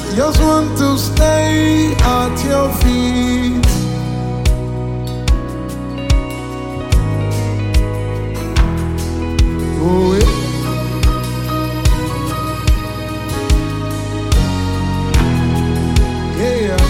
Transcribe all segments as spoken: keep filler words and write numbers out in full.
just want to stay at your feet. Oh, yeah. Yeah.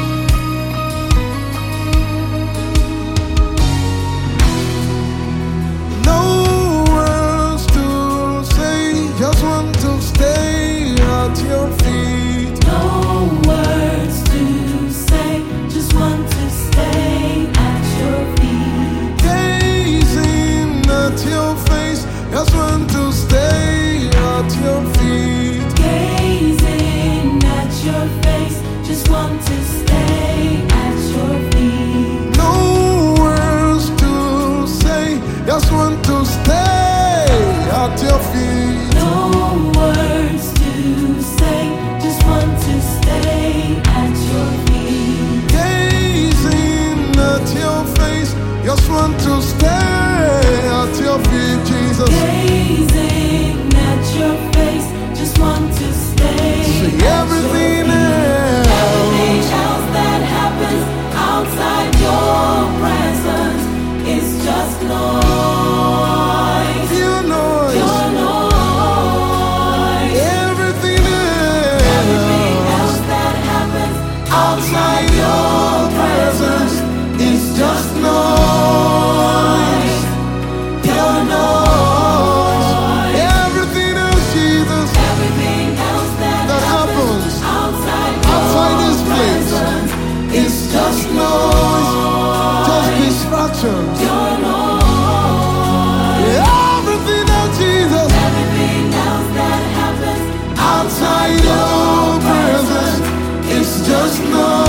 No words to say, just want to stay at your feet. No words to say, just want to stay at your feet. Gazing at your face, just want to stay at your feet. Gazing at your face, just want to stay at your feet. No words to say, just want to stay at your feet. No words to say, just want to stay at your feet. Gazing at your face, just want to stay at your feet, Jesus. Gazing at your face, just want to stay See at everything your feet. else. Everything else that happens outside your presence is just noise. Your noise. Your noise. Everything Everything else else that happens outside your presence is just noise. Your noise. Everything else, Jesus, Everything else that that happens happens outside outside your this place presence is just noise, just distractions. Your noise. Everything else, Jesus, Everything else that happens outside your presence is just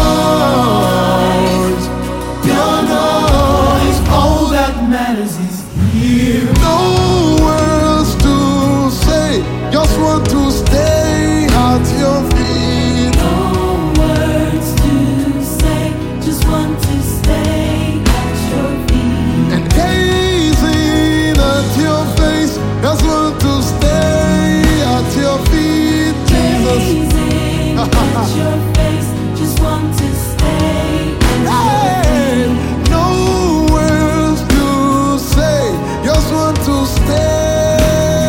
noise, pure noise. all that matters is here. No words to say, just want to stay at your feet. No words to say, just want to stay at your feet. And gazing at your face, just want to stay at your feet, Jesus. Gazing at your face, just want to stay at your Hey, feet. no words to say, just want to stay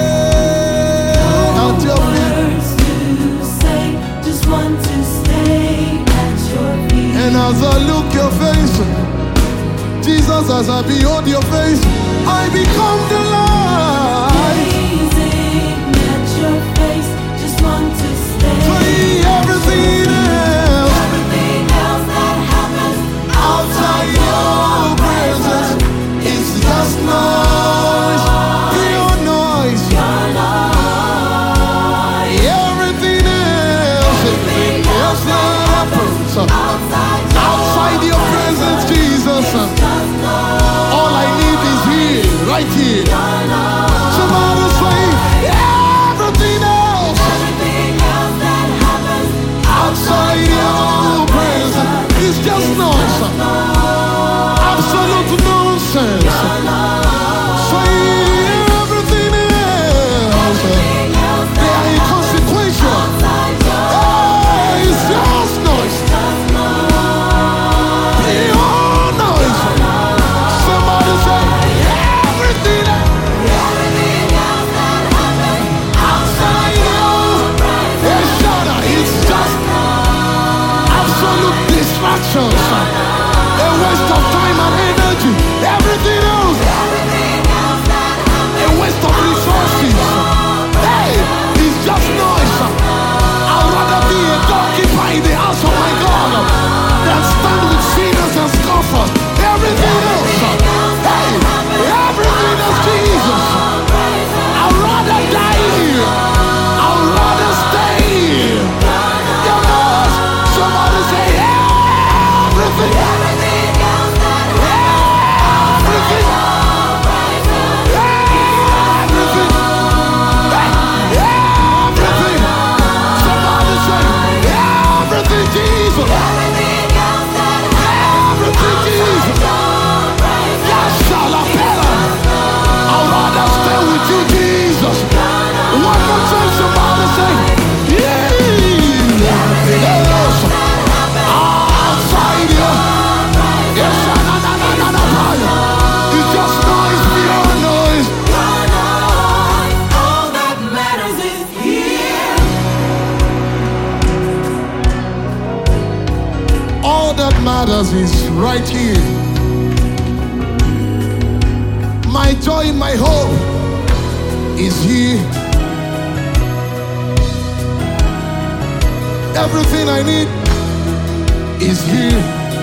at your feet. Words to say, just want to stay at your feet. And as I look your face, Jesus, as I behold your face, I become the light. Gazing at your face, just want to stay. See everything else Everything else that happens outside your presence is just noise, pure noise. your noise. Everything else, everything else that happens Outside outside your presence, Jesus. just noise. All I need is here, right here. matters is right here. My joy, my hope is here. Everything I need is here.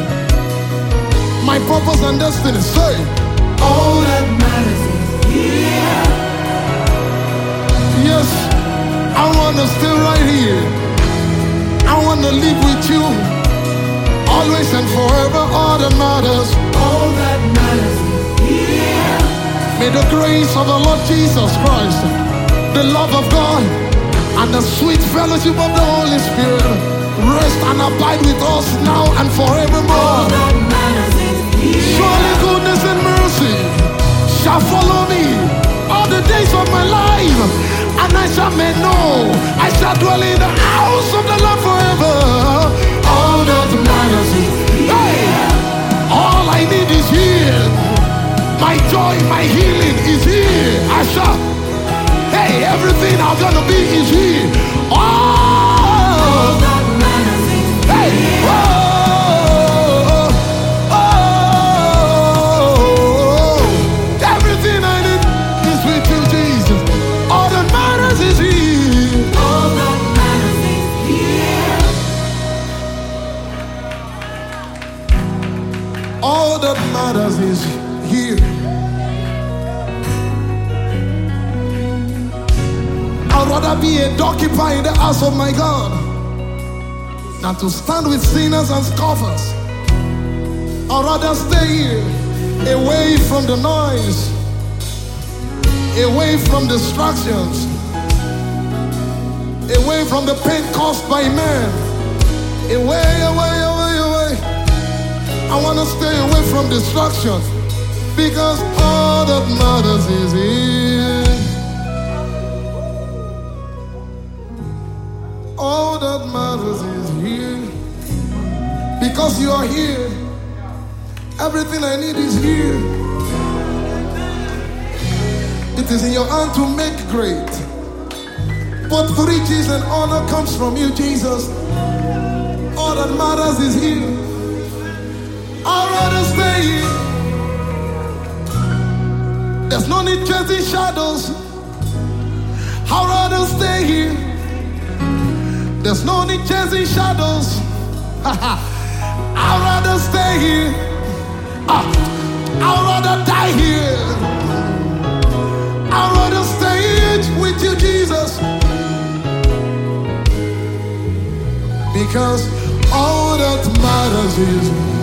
My purpose and destiny, say, All that matters is here. yes, I wanna stay right here. I wanna live with you always and forever. All that matters, All that matters is here. may the grace of the Lord Jesus Christ, the love of God, and the sweet fellowship of the Holy Spirit rest and abide with us now and All forevermore. that matters is here. Surely goodness and mercy shall follow me all the days of my life, and I shall may know, I shall dwell in the house of the Lord forever. All that matters is hey, all I need is here. My joy, my healing is here. I shall, hey, everything I'm gonna be is here. All Oh, that matters is hey, oh, oh, everything I need is with you, Jesus. All that matters is here. All that matters is here. All that matters is here. I'd rather be a doorkeeper in the house of my God than to stand with sinners and scoffers. I'd rather stay here, away from the noise, away from distractions, away from the pain caused by man. Away, away, away, away. I want to stay away from distractions because all that matters is here. All that matters is here. Because you are here, everything I need is here. It is in your hand to make great. But riches and honor comes from you, Jesus. All that matters is here. I'd rather stay here. There's no need chasing shadows. I'd rather stay here. There's no need chasing shadows. I'd rather stay here. Ah, I'd rather die here. I'd rather stay here with you, Jesus. Because all that matters is